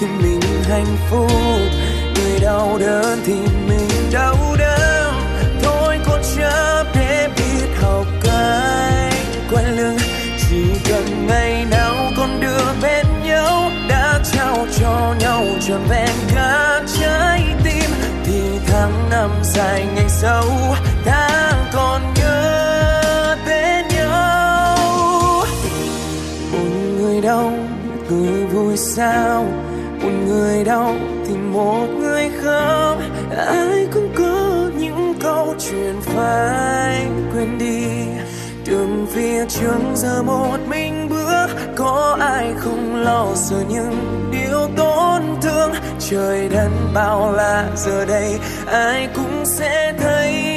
thì mình hạnh phúc, người đau đớn thì mình đau đớn. Thôi cố chấp để biết học cách quay lưng, chỉ cần ngày nào còn được bên nhau, đã trao cho nhau trọn vẹn cả trái tim, thì tháng năm dài ngày sâu, tháng còn nhớ tên nhau. Một người đau, một người vui sao, một người đau thì một người khóc. Ai cũng có những câu chuyện phải quên đi, đường phía trước giờ một mình bước, có ai không lo sợ những điều tổn thương. Trời đất bao la giờ đây ai cũng sẽ thấy